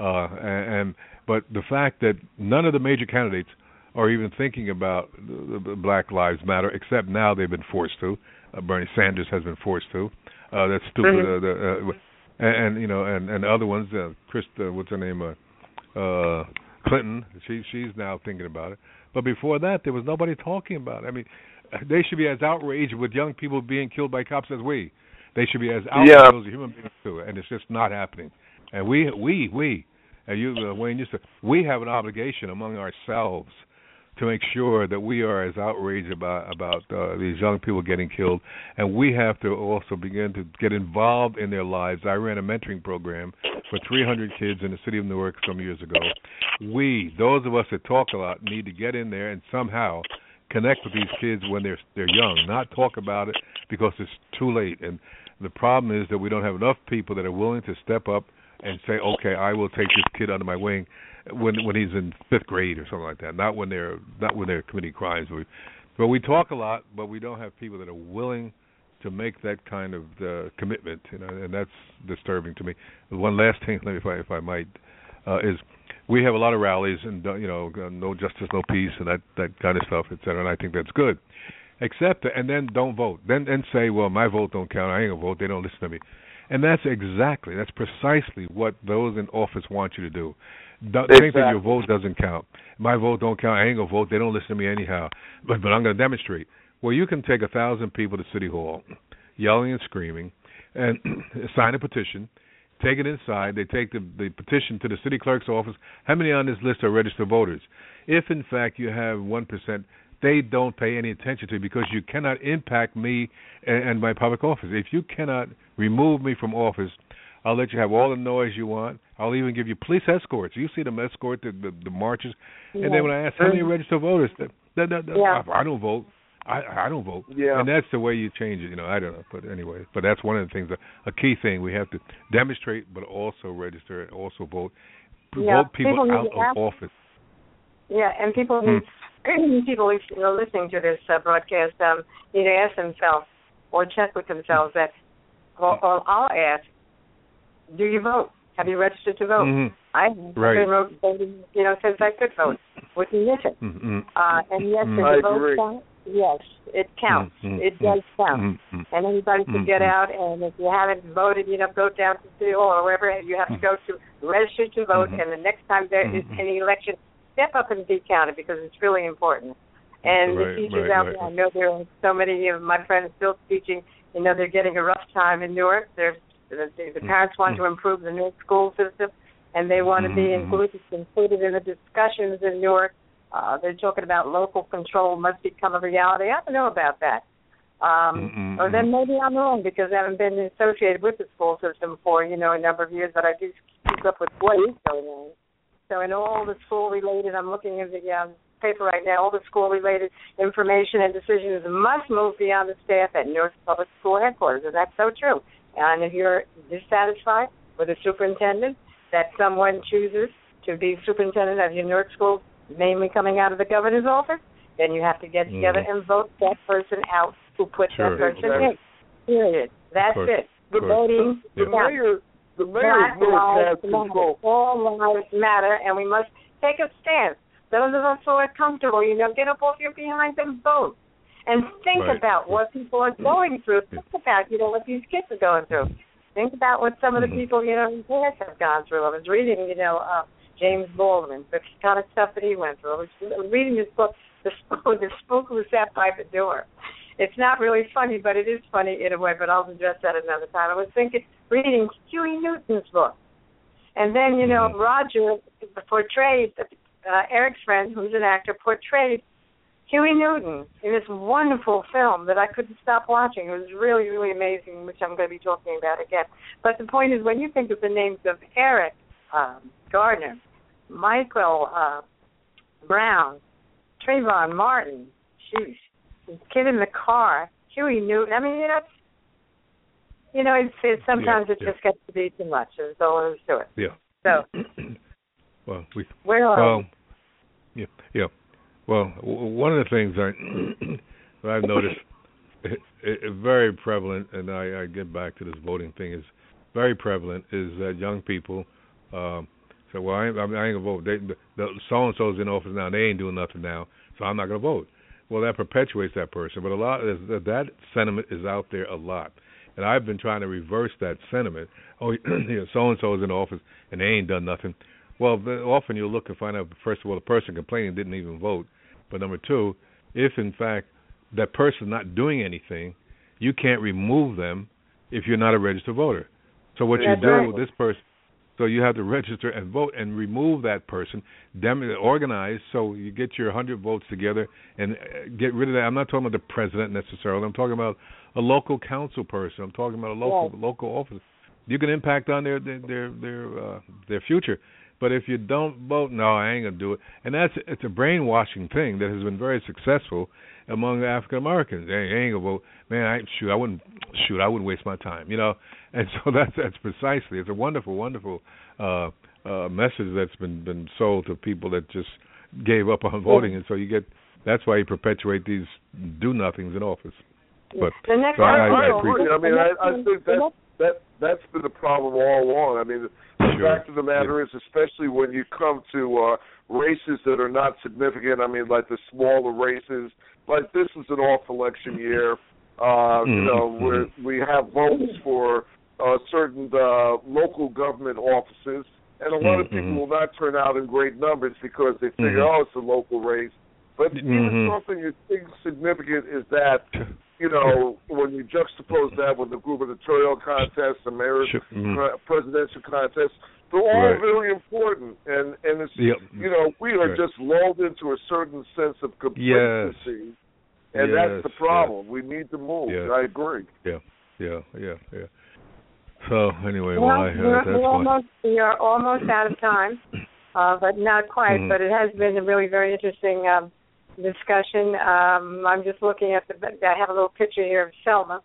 But the fact that none of the major candidates are even thinking about the Black Lives Matter, except now they've been forced to. Bernie Sanders has been forced to. That's stupid. And other ones, what's her name? Clinton. She's now thinking about it. But before that, there was nobody talking about it. I mean, they should be as outraged with young people being killed by cops as we. They should be as outraged as human beings too, and it's just not happening. And we, and you, Wayne, we have an obligation among ourselves to make sure that we are as outraged about these young people getting killed, and we have to also begin to get involved in their lives. I ran a mentoring program for 300 kids in the city of Newark some years ago. We, those of us that talk a lot, need to get in there and somehow connect with these kids when they're young, not talk about it because it's too late. And the problem is that we don't have enough people that are willing to step up and say, okay, I will take this kid under my wing when he's in 5th grade or something like that. Not when they're committing crimes. But we talk a lot, but we don't have people that are willing to make that kind of commitment, and that's disturbing to me. One last thing, if I might, is we have a lot of rallies and no justice, no peace, and that kind of stuff, et cetera, and I think that's good. Accept it, and then don't vote. Then say, well, my vote don't count. I ain't gonna vote. They don't listen to me. And that's precisely what those in office want you to do. Think that your vote doesn't count. My vote don't count. I ain't gonna vote. They don't listen to me anyhow. But I'm gonna demonstrate. Well, you can take 1,000 people to City Hall, yelling and screaming, and sign a petition. Take it inside. They take the petition to the city clerk's office. How many on this list are registered voters? If in fact you have 1%. They don't pay any attention to it because you cannot impact me and my public office. If you cannot remove me from office, I'll let you have all the noise you want. I'll even give you police escorts. You see them escort the marches. Yeah. And then when I ask how many registered voters, I don't vote. I don't vote. Yeah. And that's the way you change it. I don't know. But anyway, that's one of the things, a key thing. We have to demonstrate, but also register and also vote. Vote people out of office. Yeah, and people listening to this broadcast need to ask themselves or check with themselves that, or I'll ask, do you vote? Have you registered to vote? Mm-hmm. I've been voting, since I could vote with the mission. Mm-hmm. And yes, does the vote count? Yes, it counts. Mm-hmm. It does count. Mm-hmm. And anybody can get out, and if you haven't voted, go down to City Hall or wherever you have to go to register to vote, and the next time there is any election, step up and be counted because it's really important. And the teachers out there, I know there are so many of my friends still teaching, they're getting a rough time in Newark. The parents want to improve the Newark school system, and they want to be included in the discussions in Newark. They're talking about local control must become a reality. I don't know about that. Or then maybe I'm wrong because I haven't been associated with the school system for, a number of years, but I do keep up with what is going on. So in all the school-related, I'm looking at the paper right now, all the school-related information and decisions must move beyond the staff at Newark Public School headquarters, and that's so true. And if you're dissatisfied with a superintendent that someone chooses to be superintendent of your Newark schools, mainly coming out of the governor's office, then you have to get together and vote that person out who put that person in. Period. That's it. The voting. The mayor of Newark has control. All lives matter, and we must take a stance. Those of us who are comfortable, get up off your behind and vote. And think about what people are going through. Think about, what these kids are going through. Think about what some of the people, in parents have gone through. I was reading, James Baldwin, the kind of stuff that he went through. I was reading his book, The Spook Who Sat by the Door. It's not really funny, but it is funny in a way, but I'll address that another time. I was reading Huey Newton's book. And then, Roger portrayed, Eric's friend, who's an actor, portrayed Huey Newton in this wonderful film that I couldn't stop watching. It was really, really amazing, which I'm going to be talking about again. But the point is, when you think of the names of Eric Gardner, Michael Brown, Trayvon Martin, the kid in the car, Huey Newton, I mean, sometimes it just gets to be too much. There's all there is to it. Yeah. So, Well, one of the things that I've noticed very prevalent, and I get back to this voting thing, is very prevalent, is that young people say, well, I ain't going to vote. So-and-so's in office now. They ain't doing nothing now, so I'm not going to vote. Well, that perpetuates that person. But that sentiment is out there a lot. And I've been trying to reverse that sentiment. Oh, so-and-so's in office, and they ain't done nothing. Well, often you'll look and find out, first of all, the person complaining didn't even vote. But number two, if in fact that person's not doing anything, you can't remove them if you're not a registered voter. So what you do with this person, so you have to register and vote and remove that person, organize so you get your 100 votes together and get rid of that. I'm not talking about the president necessarily. I'm talking about a local council person. I'm talking about a local office. You can impact on their future. But if you don't vote, no, I ain't gonna do it. And it's a brainwashing thing that has been very successful among the African Americans. They ain't gonna vote. Man, I wouldn't waste my time, And so that's precisely. It's a wonderful, wonderful message that's been sold to people that just gave up on voting, and so that's why you perpetuate these do-nothings in office. But the next I agree. I mean, I think that's been the problem all along. I mean, the fact of the matter is, especially when you come to races that are not significant. I mean, like the smaller races. Like this is an off-election year. You know, where we have votes for certain local government offices, and a lot of people will not turn out in great numbers because they figure, oh, it's a local race. But even something as insignificant is that, you know, when you juxtapose that with the gubernatorial contest, the mayor's presidential contest, they're all very important. And it's, you know, we are just lulled into a certain sense of complacency. And that's the problem. We need to move. I agree. Yeah. So anyway, we are almost out of time, but not quite. But it has been a really very interesting discussion. I'm just looking at I have a little picture here of Selma,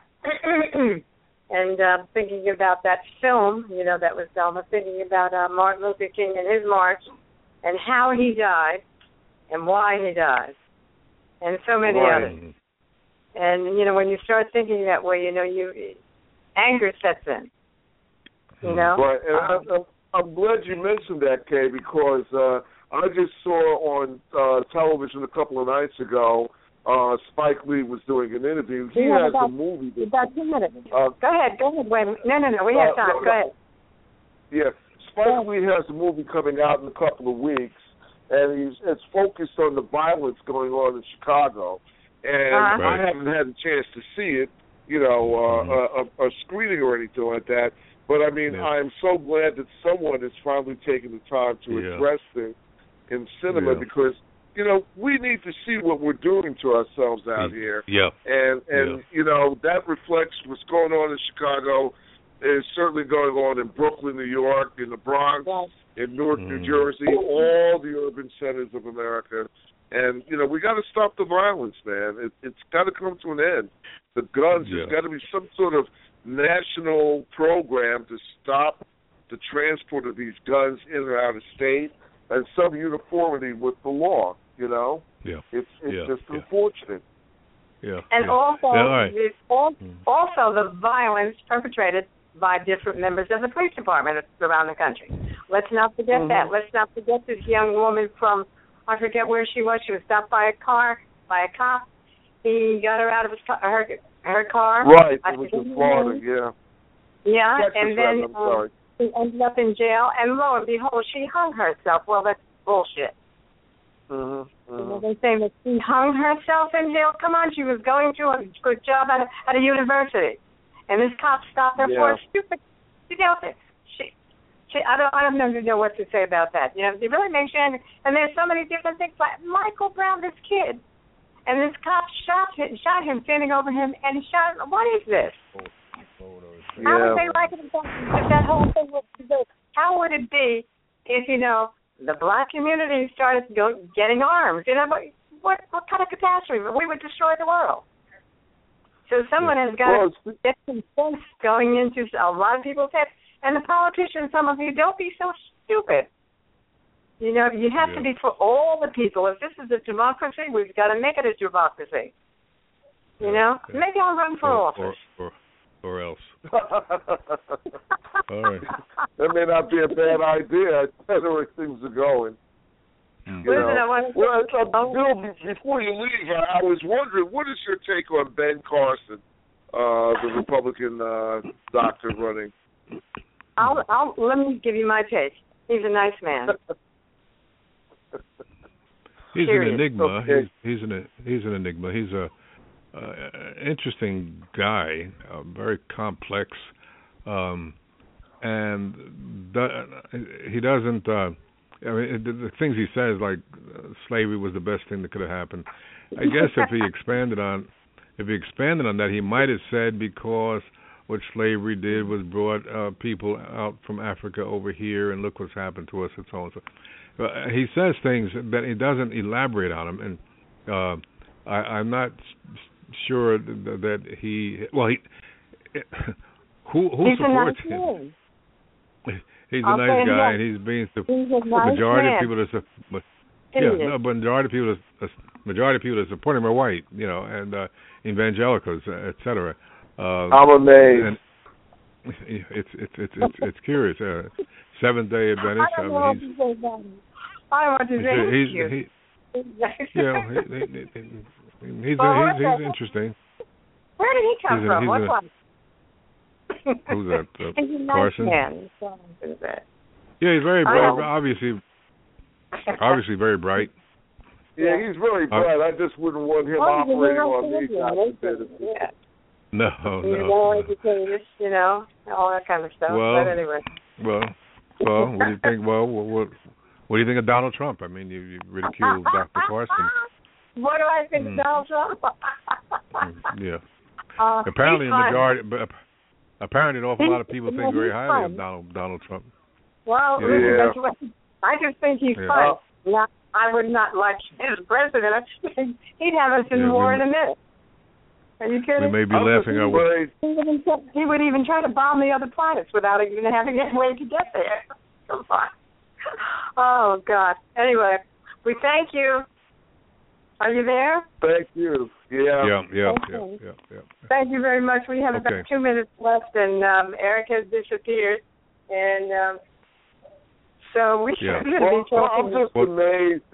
and thinking about that film. You know, that was Selma. Thinking about Martin Luther King and his march, and how he died, and why he died. And so many others. And, you know, when you start thinking that way, you know, anger sets in, you know. Right, and I'm glad you mentioned that, Kay, because I just saw on television a couple of nights ago, Spike Lee was doing an interview. He has a movie. About 2 minutes. Go ahead. Wait. No, we have time. Go ahead. Yeah, Spike Lee has a movie coming out in a couple of weeks. And it's focused on the violence going on in Chicago. And I haven't had a chance to see it, you know, a screening or anything like that. But, I mean, I'm so glad that someone has finally taken the time to address this in cinema because, you know, we need to see what we're doing to ourselves out here. And you know, that reflects what's going on in Chicago. It's certainly going on in Brooklyn, New York, in the Bronx, in Newark, New Jersey, all the urban centers of America. And, you know, we got to stop the violence, man. It's got to come to an end. The guns, there's got to be some sort of national program to stop the transport of these guns in and out of state and some uniformity with the law, you know? It's just unfortunate. And also the violence perpetrated by different members of the police department around the country. Let's not forget that. Let's not forget this young woman from, I forget where she was. She was stopped by a cop. He got her out of her car. Right, it was in Florida, Yeah, and then she ended up in jail, and lo and behold, she hung herself. Well, that's bullshit. You know, they're saying that she hung herself in jail. Come on, she was going to a good job at a university. And this cop stopped her for a stupid, you know, I don't know what to say about that. You know, it really makes you angry. And there's so many different things. Like Michael Brown, this kid, and this cop shot him, standing over him, and he shot him. What is this? How would they like it if that whole thing was to do? How would it be if, you know, the black community started getting arms? You know, what kind of catastrophe? We would destroy the world. So someone has got to get some sense going into a lot of people's heads. And the politicians, some of you, don't be so stupid. You know, you have to be for all the people. If this is a democracy, we've got to make it a democracy. You know? Maybe I'll run for office. Or else. All right. That may not be a bad idea. That's the way things are going. Bill, before you leave, I was wondering, what is your take on Ben Carson, the Republican doctor running? Let me give you my take. He's a nice man. He's an enigma. He's an enigma. He's a interesting guy, very complex, and he doesn't. I mean, the things he says, like slavery was the best thing that could have happened. I guess if he expanded on that, he might have said because what slavery did was brought people out from Africa over here, and look what's happened to us, and so on. So he says things that he doesn't elaborate on them, and I'm not sure that he. Well, who supports him? He's a nice guy, and he's being the majority of people. No, but majority of people that support him are white, and evangelicals, etc. I'm amazed. And it's curious. Seventh Day Adventist. I don't want to say he's interesting. Where did he come from? What was? Who's that? He's a nice Carson? man. Yeah, he's very bright. Obviously very bright. Yeah, he's really bright. I just wouldn't want him operating on me. No. Educated, all that kind of stuff. But anyway. Well, what do you think? Well, what do you think of Donald Trump? I mean, you ridiculed Dr. Carson. What do I think of Donald Trump? Yeah. Apparently, apparently, an awful lot of people think very highly of Donald Trump. Well, I just think he's fun. Now, I would not like his president. He'd have us in war in a minute. Are you kidding? We may be laughing. He would even try to bomb the other planets without even having any way to get there. Come on. Oh, God. Anyway, we thank you. Are you there? Thank you. Yeah. Thank you very much. We have about 2 minutes left, and Eric has disappeared. And so we should be talking. I'm just amazed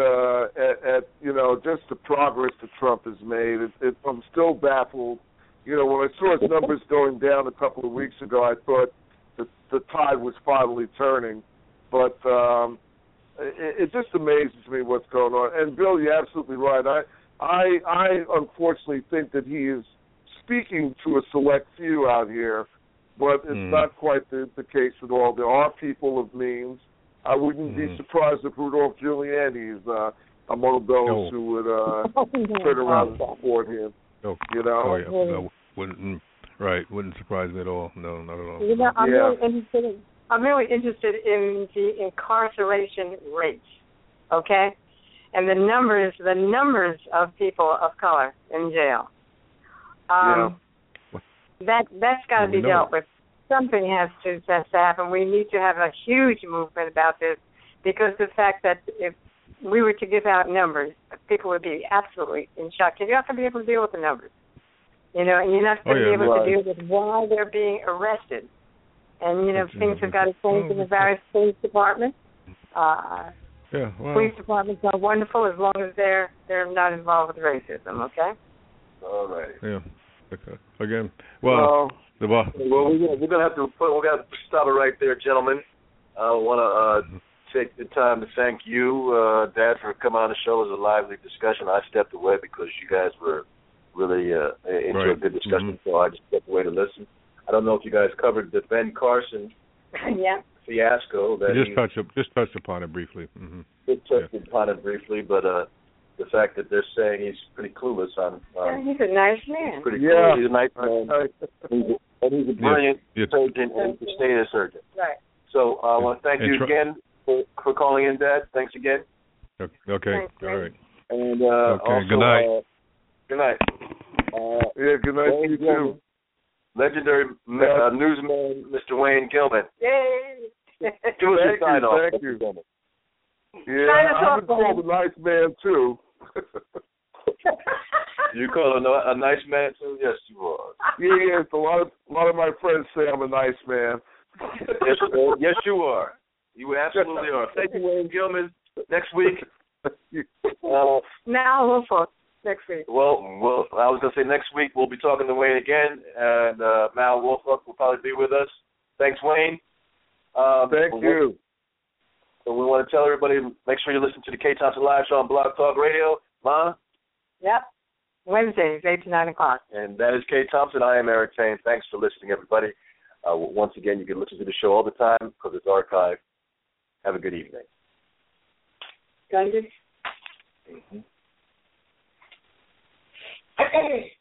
at just the progress that Trump has made. I'm still baffled. When I saw his numbers going down a couple of weeks ago, I thought that the tide was finally turning. But it just amazes me what's going on. And Bill, you're absolutely right. I unfortunately think that he is speaking to a select few out here, but it's not quite the case at all. There are people of means. I wouldn't be surprised if Rudolph Giuliani is among those who would turn around and support him. Oh yeah. No, wouldn't surprise me at all. No, not at all. I'm really interested in the incarceration rates, okay, and the numbers of people of color in jail. That's got to be dealt with. Something has to happen. We need to have a huge movement about this, because the fact that if we were to give out numbers, people would be absolutely in shock. You're not going to be able to deal with the numbers, and you're not going to be able to deal with why they're being arrested. And, things have got to change in the various police departments. Police departments are wonderful as long as they're not involved with racism, okay? All right. Yeah. Okay. Again, we're gonna have to stop it right there, gentlemen. I want to take the time to thank you, Dad, for coming on the show. It was a lively discussion. I stepped away because you guys were really into a good discussion, so I just stepped away to listen. I don't know if you guys covered the Ben Carson fiasco. That just touched upon it briefly. Mm-hmm. Touched upon it briefly, but the fact that they're saying he's pretty clueless on he's a nice man. Pretty cool. He's a nice man. He's a brilliant surgeon and a state surgeon. Right. So I want to thank you again for calling in, Dad. Thanks again. Okay. All right. And also, good night. Good night. Good night to you too. Legendary newsman, Mr. Wayne Gilman. Yay! Give us a sign off. Thank you. Yeah, I've been called a nice man too. You call a nice man too? Yes, you are. Yeah. A lot of my friends say I'm a nice man. Yes, you are. You absolutely are. Thank you, Wayne Gilman. Next week. Now we'll talk. Next week. Well, I was going to say next week we'll be talking to Wayne again, and Mal Wolfluck will probably be with us. Thanks, Wayne. Thank you. So we want to tell everybody, make sure you listen to the Kay Thompson Live Show on Blog Talk Radio. Ma? Yep. Wednesdays, 8 to 9 o'clock. And that is Kay Thompson. I am Eric Tane. Thanks for listening, everybody. Once again, you can listen to the show all the time because it's archived. Have a good evening. Gundy? Mm-hmm.